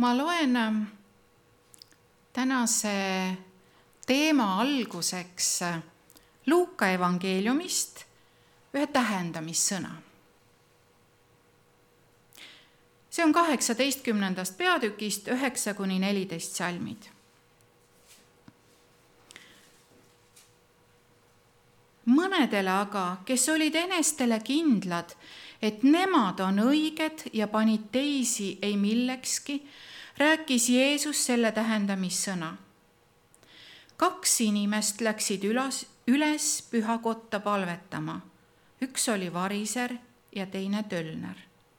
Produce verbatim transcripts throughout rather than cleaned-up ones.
Ma loen tänase teema alguseks Luuka evangeeliumist ühe tähendamissõna. See on kaheksateistkümnendast peatükist üheksa kuni neliteist salmid. Mõnedele aga, kes olid enestele kindlad, et nemad on õiged ja panid teisi ei millekski, rääkis Jeesus selle tähendamissõna. Kaks inimest läksid üles, üles pühakotta palvetama. Üks oli variser ja teine tölner.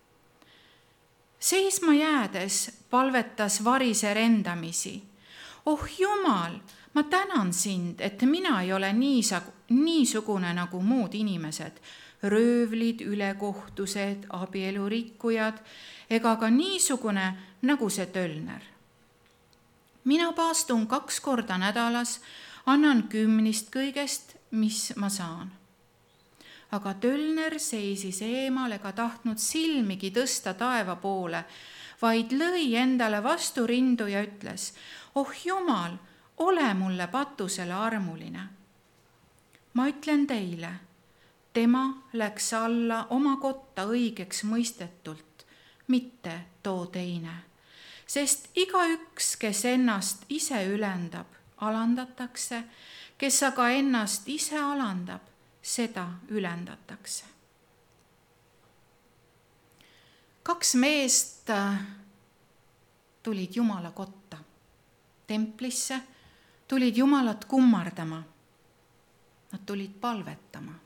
Seisma jäädes palvetas variser endamisi. Oh Jumal, ma tänan sind, et mina ei ole niisugune nagu muud inimesed, röövlid, ülekohtused, abielurikkujad ega ka niisugune nagu see tölner. Mina paastun kaks korda nädalas, annan kümnist kõigest, mis ma saan. Aga tölner seisis eemal ega tahtnud silmigi tõsta taeva poole, vaid lõi endale vastu rindu ja ütles, oh Jumal, ole mulle patusele armuline. Ma ütlen teile, tema läks alla oma kotta õigeks mõistetult, mitte too teine. Sest igaüks, kes ennast ise ülendab, alandatakse, kes aga ennast ise alandab, seda ülendatakse. Kaks meest tulid Jumala kotta, templisse, tulid Jumalat kummardama. Nad tulid palvetama.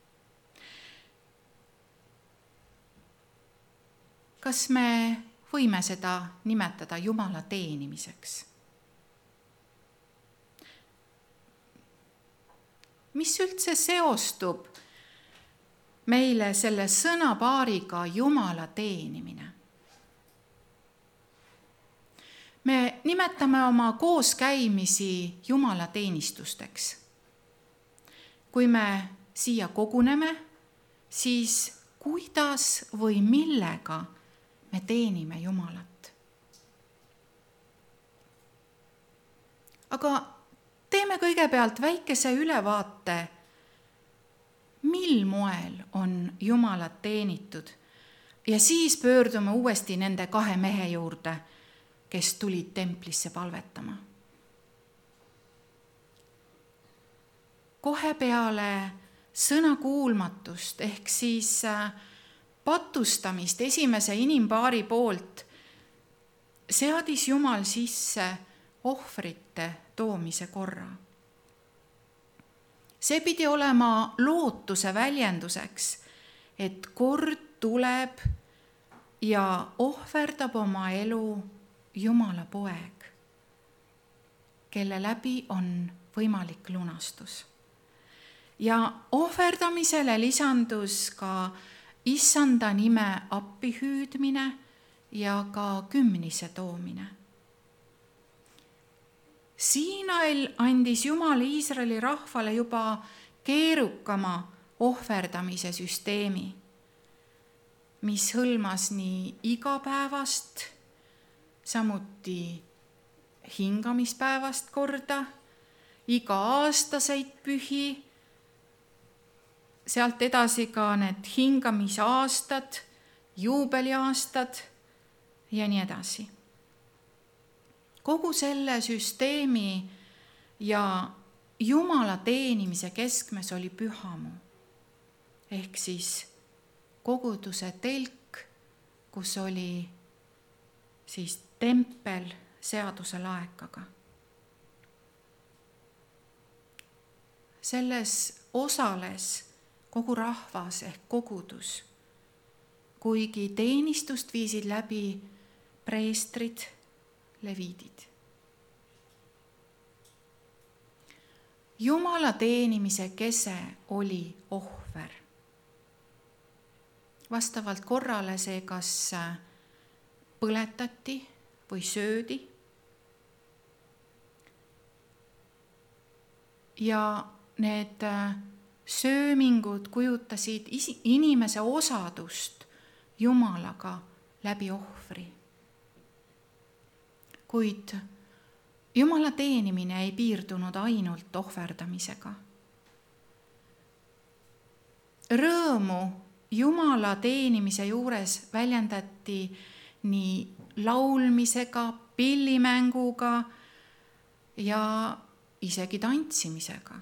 Kas me võime seda nimetada Jumala teenimiseks? Mis üldse seostub meile selle sõnapaariga Jumala teenimine? Me nimetame oma kooskäimisi Jumala teenistusteks. Kui me siia koguneme, siis kuidas või millega me teenime Jumalat? Aga teeme kõigepealt väikese ülevaate, mil moel on Jumalat teenitud ja siis pöördume uuesti nende kahe mehe juurde, kes tulid templisse palvetama. Kohe peale sõnakuulmatust ehk siis patustamist esimese inimpaari poolt seadis Jumal sisse ohvrite toomise korra. See pidi olema lootuse väljenduseks, et kord tuleb ja ohverdab oma elu Jumala poeg, kelle läbi on võimalik lunastus. Ja ohverdamisele lisandus ka Issanda nime appi hüüdmine ja ka kümnise toomine. Siinail andis Jumal Iisraeli rahvale juba keerukama ohverdamise süsteemi, mis hõlmas nii igapäevast, samuti hingamispäevast korda, iga-aastaseid pühi, sealt edasi ka need hingamisaastad, juubeliaastad ja nii edasi. Kogu selle süsteemi ja Jumala teenimise keskmes oli pühamu, ehk siis koguduse telk, kus oli siis tempel seaduse laekaga. Selles osales kogu rahvas ehk kogudus, kuigi teenistust viisid läbi preestrid, leviidid. Jumala teenimise kese oli ohver. Vastavalt korrale see kas põletati või söödi. Ja need söömingud kujutasid inimese osadust Jumalaga läbi ohvri. kuid Jumala teenimine ei piirdunud ainult ohverdamisega. Rõõmu Jumala teenimise juures väljendati nii laulmisega, pillimänguga ja isegi tantsimisega.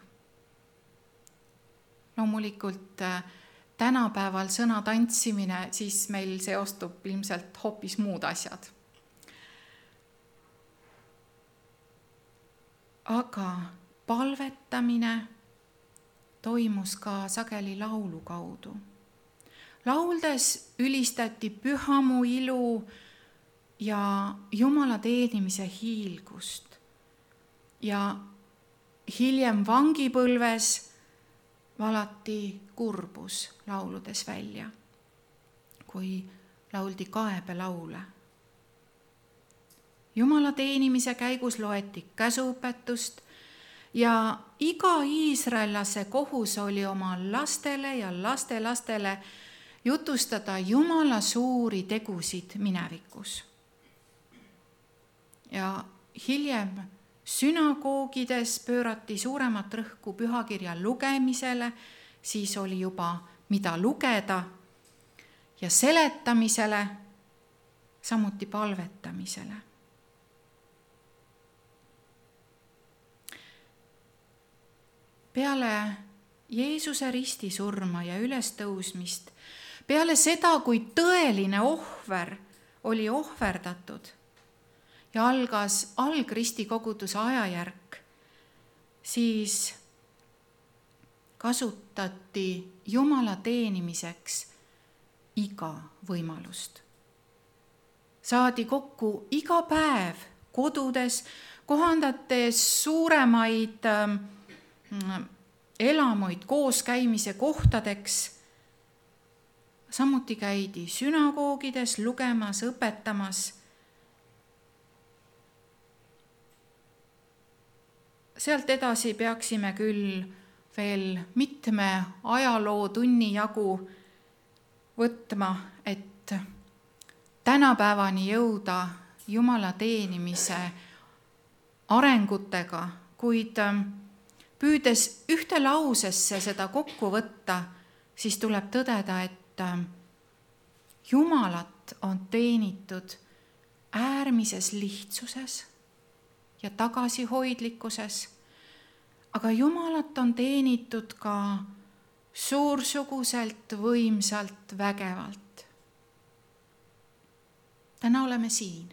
Loomulikult tänapäeval sõna tantsimine, siis meil seostub ilmselt hoopis muud asjad. Aga palvetamine toimus ka sageli laulu kaudu. Lauldes ülistati pühamu ilu ja Jumala teenimise hiilgust. Ja hiljem vangipõlves valati kurbus lauludes välja, kui lauldi kaebelaule. Jumala teenimise käigus loeti käsuõpetust ja iga iisraellase kohus oli oma lastele ja lastelastele jutustada Jumala suuri tegusid minevikus. Ja hiljem sünagoogides pöörati suuremat rõhku pühakirja lugemisele, siis oli juba mida lugeda, ja seletamisele, samuti palvetamisele. Peale Jeesuse ristisurma ja ülestõusmist, peale seda, kui tõeline ohver oli ohverdatud ja algas algristi koguduse ajajärk, siis kasutati Jumala teenimiseks iga võimalust. Saadi kokku iga päev kodudes, kohandates suuremaid äh, elamuid kooskäimise kohtadeks. Samuti käidi sünagoogides lugemas, õpetamas. Sealt edasi peaksime küll veel mitme ajaloo tunni jagu võtma, et tänapäevani jõuda Jumala teenimise arengutega, kuid püüdes ühte lausesse seda kokku võtta, siis tuleb tõdeda, et Jumalat on teenitud äärmises lihtsuses ja tagasihoidlikkuses, aga Jumalat on teenitud ka suursuguselt, võimsalt, vägevalt. Täna oleme siin.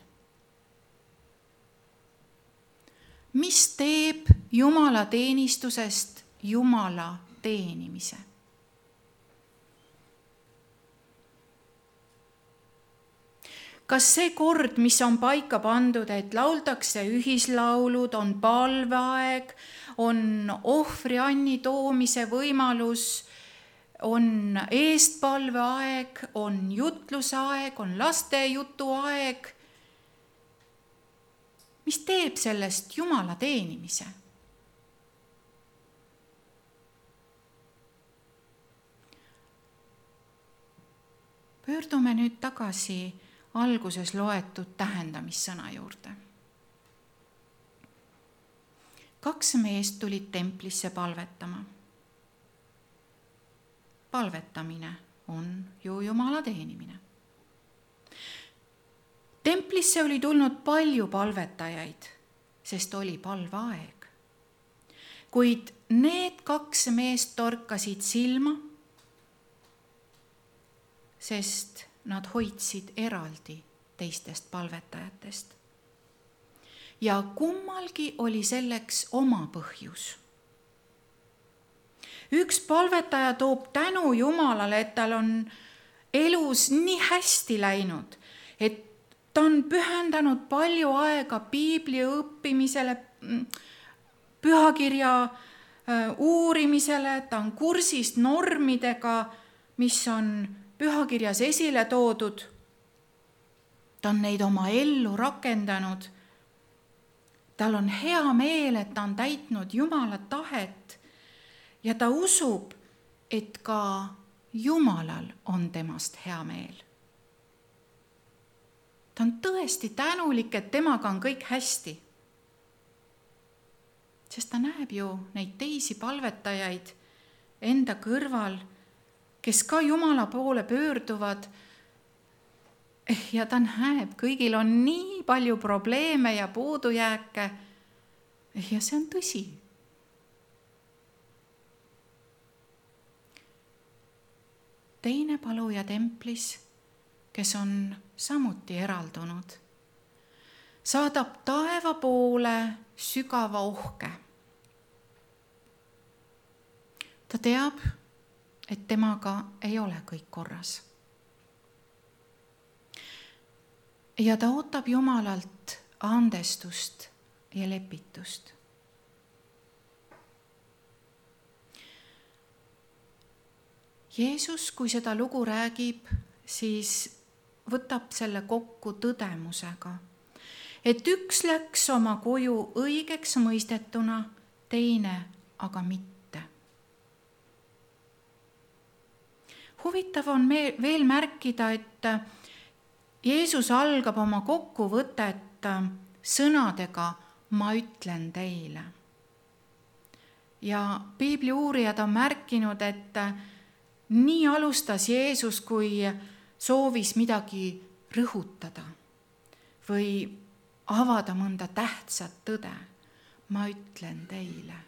Mis teeb Jumala teenistusest Jumala teenimise? Kas see kord, mis on paika pandud, et lauldakse ühislaulud, on palveaeg, on ohvrianni toomise võimalus, on eestpalveaeg, on jutlusaeg, on lastejutuaeg, mis teeb sellest Jumala teenimise? Pöördume nüüd tagasi alguses loetud tähendamissõna juurde. Kaks meest tulid templisse palvetama. Palvetamine on ju Jumala teenimine. Templisse oli tulnud palju palvetajaid, sest oli palveaeg. Kuid need kaks meest torkasid silma, sest nad hoidsid eraldi teistest palvetajatest. Ja kummalgi oli selleks oma põhjus. Üks palvetaja toob tänu Jumalale, et tal on elus nii hästi läinud, et ta on pühendanud palju aega piibli õppimisele, pühakirja uurimisele, ta on kursis normidega, mis on pühakirjas esile toodud. Ta on neid oma ellu rakendanud. Tal on hea meel, et ta on täitnud Jumala tahet ja ta usub, et ka Jumalal on temast hea meel. ta on tõesti tänulik, et temaga on kõik hästi. Sest ta näeb ju neid teisi palvetajaid enda kõrval, kes ka Jumala poole pöörduvad ja ta näeb, kõigil on nii palju probleeme ja puudujääke ja see on tõsi. Teine paluja templis, kes on samuti eraldunud, saadab taeva poole sügava ohke. Ta teab, et temaga ei ole kõik korras. Ja ta ootab Jumalalt andestust ja lepitust. Jeesus, kui seda lugu räägib, siis võtab selle kokku tõdemusega, et üks läks oma koju õigeks mõistetuna, teine aga mitte. Huvitav on veel märkida, et Jeesus algab oma kokkuvõtet sõnadega "ma ütlen teile". Ja piibli uurijad on märkinud, et nii alustas Jeesus, kui soovis midagi rõhutada või avada mõnda tähtsat tõde. Ma ütlen teile.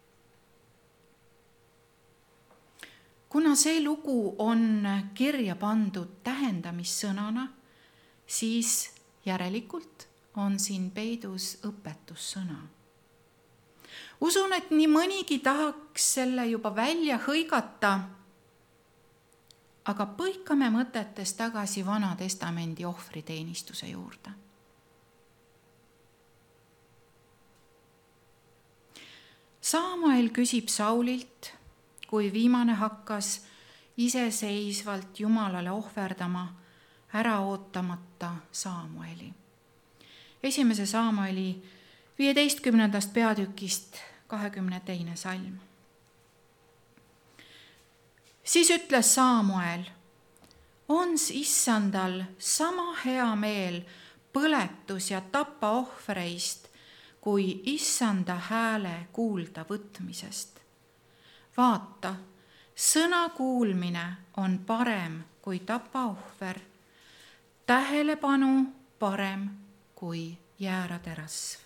Kuna see lugu on kirja pandud tähendamissõnana, siis järelikult on siin peidus õpetussõna. Usun, et nii mõnigi tahaks selle juba välja hõigata, aga põikame mõtetes tagasi Vana Testamendi ohvriteenistuse juurde. Samuel küsib Saulilt, kui viimane hakkas iseseisvalt Jumalale ohverdama, ära ootamata Samueli. Esimese Samueli viieteistkümnendast peatükist kahekümne teine salm. Siis ütles Samuel, on issandal sama hea meel põletus ja tapa ohvreist, kui issanda hääle kuulda võtmisest. Vaata, sõna kuulmine on parem kui tapa ohver, tähelepanu parem kui jäärade rasv.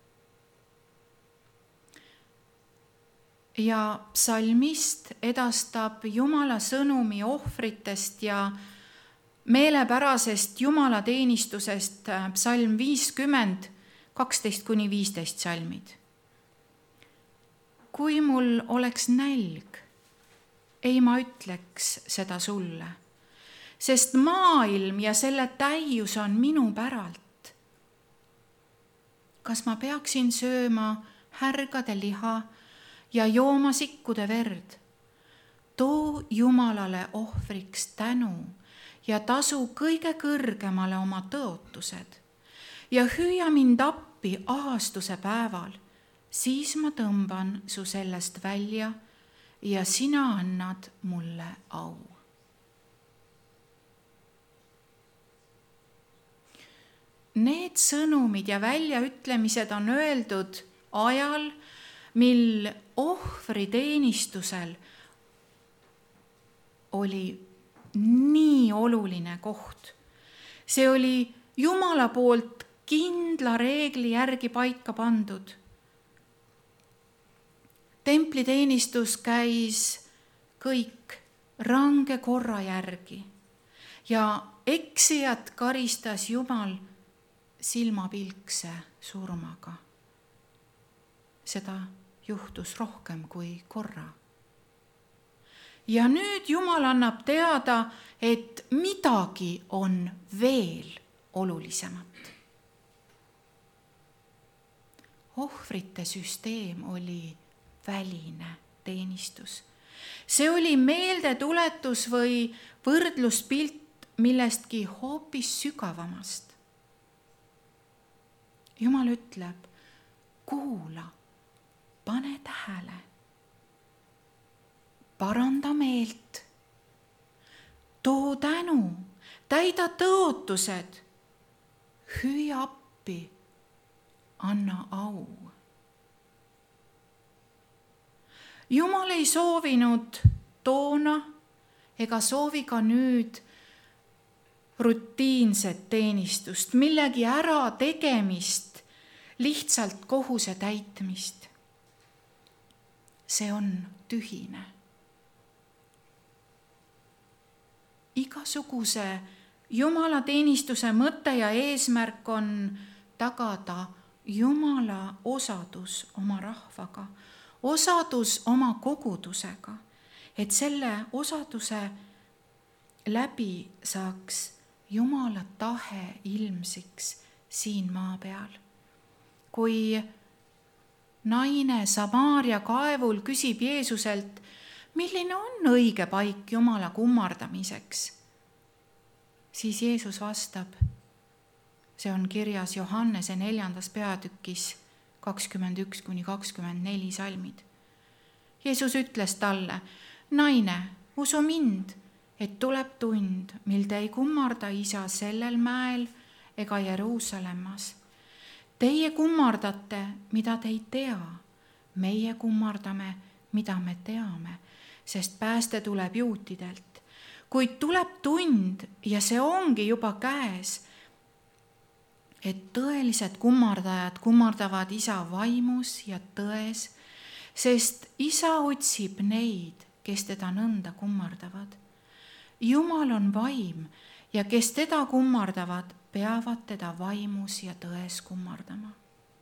Ja psalmist edastab Jumala sõnumi ohvritest ja meelepärasest Jumala teenistusest psalm viiskümmend, kaksteist kuni viisteist salmid. Kui mul oleks nälg, ei ma ütleks seda sulle, sest maailm ja selle täius on minu päralt. Kas ma peaksin sööma härgade liha ja jooma sikkude verd? Too Jumalale ohvriks tänu ja tasu kõige kõrgemale oma tõotused ja hüüa mind appi ahastuse päeval, siis ma tõmban su sellest välja ja sina annad mulle au. Need sõnumid ja väljaütlemised on öeldud ajal, mil ohvriteenistusel oli nii oluline koht. See oli Jumala poolt kindla reegli järgi paika pandud. Templiteenistus käis kõik range korra järgi ja eksijat karistas Jumal silmapilkse surmaga. Seda juhtus rohkem kui korra. Ja nüüd Jumal annab teada, et midagi on veel olulisemat. Ohvrite süsteem oli väline teenistus. See oli meeldetuletus või võrdluspilt millestki hoopis sügavamast. Jumal ütleb, kuula, pane tähele, paranda meelt, too tänu, täida tõotused, hüüa appi, anna au. Jumal ei soovinud toona ega soovi ka nüüd rutiinset teenistust, millegi ära tegemist, lihtsalt kohuse täitmist. See on tühine. Igasuguse jumalateenistuse mõte ja eesmärk on tagada Jumala osadus oma rahvaga, osadus oma kogudusega, et selle osaduse läbi saaks Jumala tahe ilmsiks siin maa peal. Kui naine Samaaria kaevul küsib Jeesuselt, milline on õige paik Jumala kummardamiseks, siis Jeesus vastab, see on kirjas Johannese neljandas peatükis kakskümmend üks kuni kakskümmend neli salmid. Jeesus ütles talle, naine, usu mind, et tuleb tund, mil te ei kummarda isa sellel mäel ega Jeruusalemmas. Teie kummardate, mida te ei tea. Meie kummardame, mida me teame, sest pääste tuleb juutidelt. Kuid tuleb tund ja see ongi juba käes, et tõelised kummardajad kummardavad isa vaimus ja tões, sest isa otsib neid, kes teda nõnda kummardavad. Jumal on vaim ja kes teda kummardavad, peavad teda vaimus ja tões kummardama.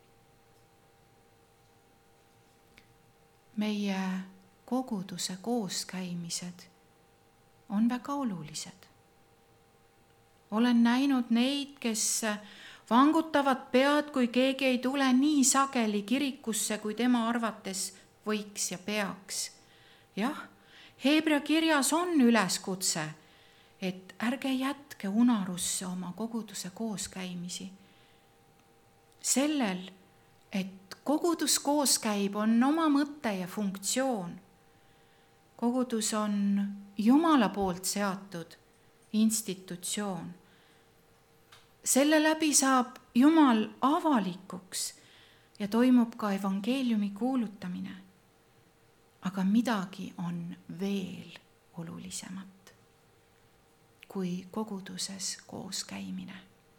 Meie koguduse kooskäimised on väga olulised. Olen näinud neid, kes vangutavad pead, kui keegi ei tule nii sageli kirikusse, kui tema arvates võiks ja peaks. Jah, Heebrea kirjas on üleskutse, et ärge jätke unarusse oma koguduse kooskäimisi. Sellel, et kogudus koos käib, on oma mõte ja funktsioon. Kogudus on Jumala poolt seatud institutsioon. Selle läbi saab Jumal avalikuks ja toimub ka evangeeliumi kuulutamine. Aga midagi on veel olulisemat kui koguduses koos käimine.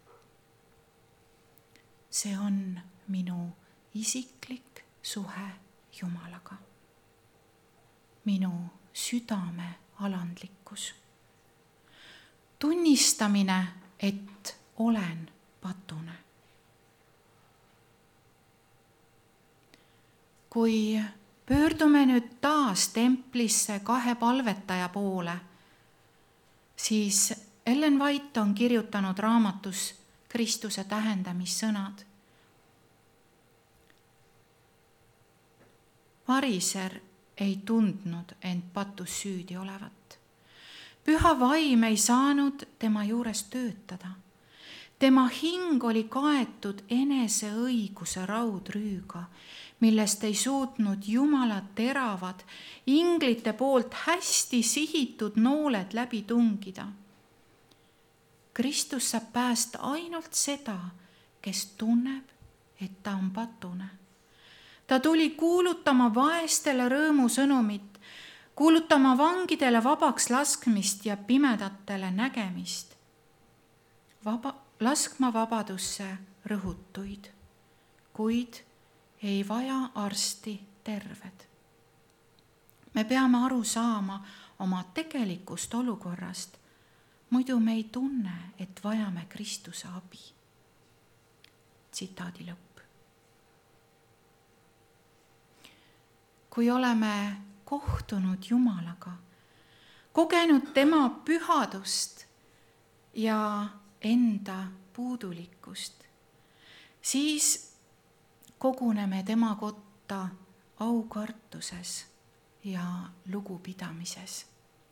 See on minu isiklik suhe Jumalaga. Minu südame alandlikkus. Tunnistamine, et olen patune. Kui pöördume nüüd taas templisse kahe palvetaja poole, siis Ellen White on kirjutanud raamatus Kristuse tähendamissõnad. Variser ei tundnud end patus süüdi olevat. Püha vaim ei saanud tema juures töötada. Tema hing oli kaetud enese õiguse raudrüüga, millest ei suutnud Jumala teravad, inglite poolt hästi sihitud nooled läbi tungida. Kristus saab päästa ainult seda, kes tunneb, et ta on patune. Ta tuli kuulutama vaestele rõõmusõnumit, kuulutama vangidele vabaks laskmist ja pimedatele nägemist. Vaba, laskma vabadusse rõhutuid, kuid ei vaja arsti terved. Me peame aru saama oma tegelikust olukorrast, muidu me ei tunne, et vajame Kristuse abi. Tsitaadi lõpp. Kui oleme kohtunud Jumalaga, kogenud tema pühadust ja enda puudulikkust, siis koguneme tema kotta aukartuses ja lugupidamises.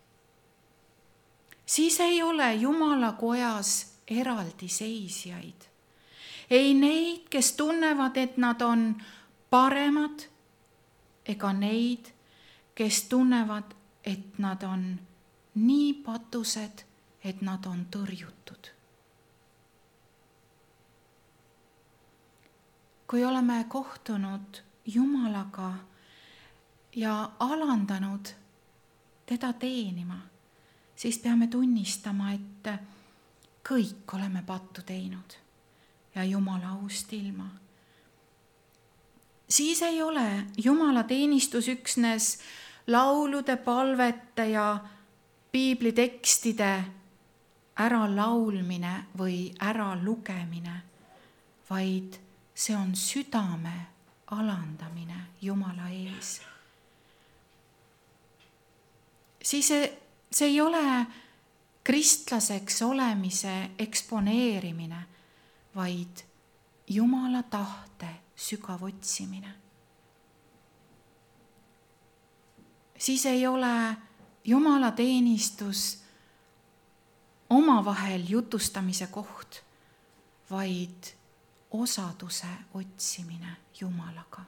Siis ei ole Jumala kojas eraldi seisjaid. Ei neid, kes tunnevad, et nad on paremad, ega neid, kes tunnevad, et nad on nii patused, et nad on tõrjutud. kui oleme kohtunud Jumalaga ja alandanud teda teenima, siis peame tunnistama, et kõik oleme pattu teinud ja Jumala aust ilma. Siis ei ole Jumala teenistus üksnes laulude, palvete ja piiblitekstide ära laulmine või ära lugemine, vaid see on südame alandamine Jumala ees. Siis see, see ei ole kristlaseks olemise eksponeerimine, vaid Jumala tahte sügav otsimine. Siis ei ole Jumala teenistus omavahel jutustamise koht, vaid osaduse otsimine Jumalaga.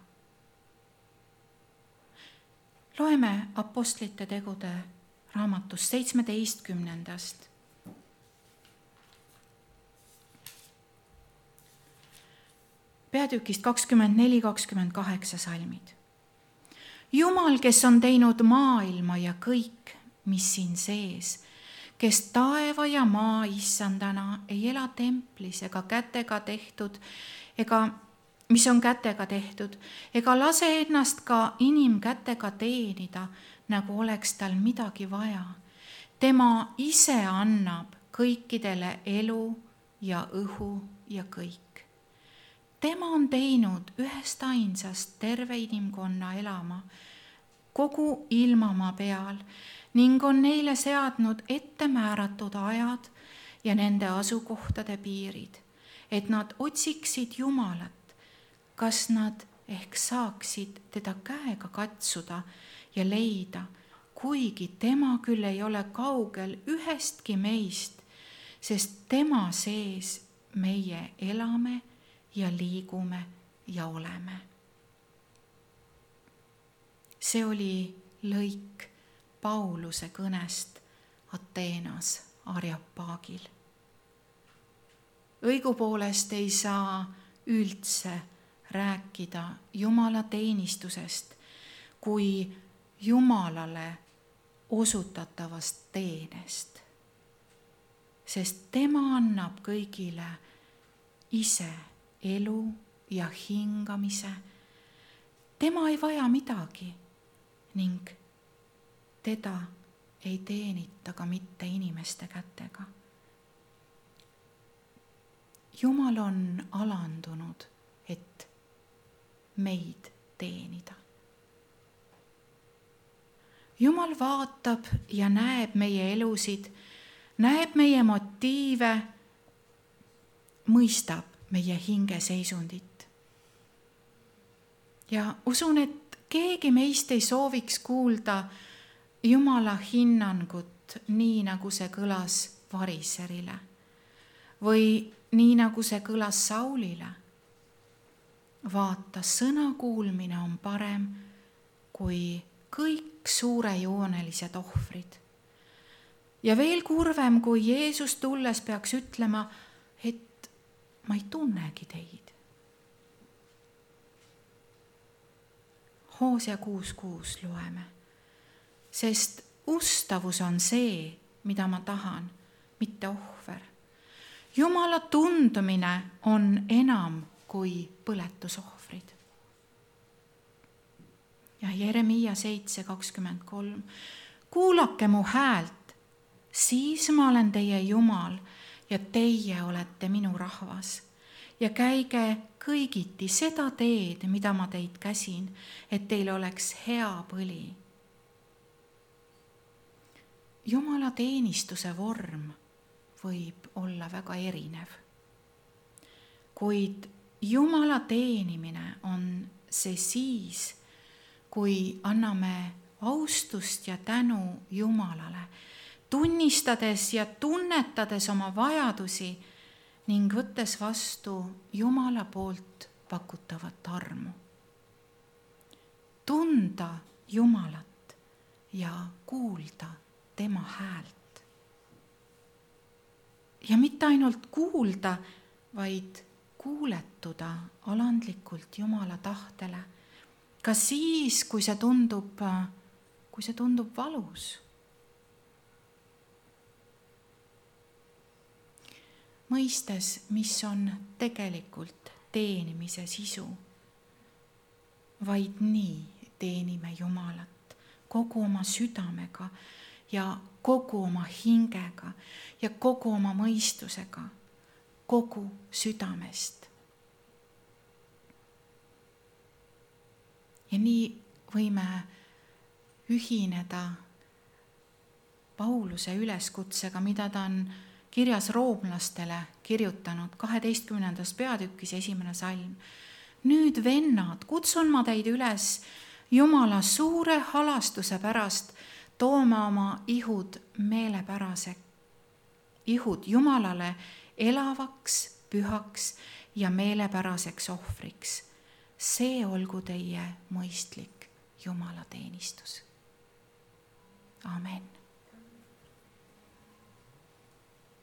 Loeme Apostlite tegude raamatust seitsmeteistkümnendast. Peatükist kakskümmend neli kakskümmend kaheksa salmid. Jumal, kes on teinud maailma ja kõik, mis siin sees, kes taeva ja maa issandana ei ela templis ega kätega tehtud, ega mis on kätega tehtud, ega lase ennast ka inimkätega teenida, nagu oleks tal midagi vaja. Tema ise annab kõikidele elu ja õhu ja kõik. Tema on teinud ühest ainsast terve inimkonna elama kogu ilmamaa peal ning on neile seadnud ette määratud ajad ja nende asukohtade piirid, et nad otsiksid Jumalat, kas nad ehk saaksid teda käega katsuda ja leida, kuigi tema küll ei ole kaugel ühestki meist, sest tema sees meie elame ja liigume ja oleme. See oli lõik Pauluse kõnest Ateenas Areopaagil. Õigupoolest ei saa üldse rääkida Jumala teenistusest kui Jumalale osutatavast teenest, sest tema annab kõigile ise elu ja hingamise. Tema ei vaja midagi ning teda ei teenita ka mitte inimeste kätega. Jumal on alandunud, et meid teenida. Jumal vaatab ja näeb meie elusid, näeb meie motiive, mõistab meie hingeseisundit. Ja usun, et keegi meist ei sooviks kuulda Jumala hinnangut nii, nagu see kõlas variserile või nii, nagu see kõlas Saulile. Vaata, sõna kuulmine on parem kui kõik suurejoonelised ohvrid. Ja veel kurvem, kui Jeesus tulles peaks ütlema, et ma ei tunnegi teid. Hoosea kuus kuus loeme, sest ustavus on see, mida ma tahan, mitte ohver. Jumala tundumine on enam kui põletusohvrid. Ja Jeremiia seitse kakskümmend kolm, kuulake mu häält, siis ma olen teie Jumal ja teie olete minu rahvas. Ja käige kõigiti seda teed, mida ma teid käsin, et teil oleks hea põli. Jumala teenistuse vorm võib olla väga erinev, kuid Jumala teenimine on see siis, kui anname austust ja tänu Jumalale, tunnistades ja tunnetades oma vajadusi ning võttes vastu Jumala poolt pakutavat armu. Tunda Jumalat ja kuulda tema häält. Ja mitte ainult kuulda, vaid kuuletuda alandlikult Jumala tahtele, ka siis, kui see tundub, kui see tundub valus. Mõistes, mis on tegelikult teenimise sisu. Vaid nii teenime Jumalat kogu oma südamega ja kogu oma hingega ja kogu oma mõistusega, kogu südamest. Ja nii võime ühineda Pauluse üleskutsega, mida ta on kirjas roomlastele kirjutanud kaheteistkümnendas peatükis esimene salm. Nüüd vennad, kutsun ma teid üles Jumala suure halastuse pärast tooma oma ihud meelepärase, ihud Jumalale elavaks, pühaks ja meelepäraseks ohvriks. See olgu teie mõistlik Jumala teenistus. Amen.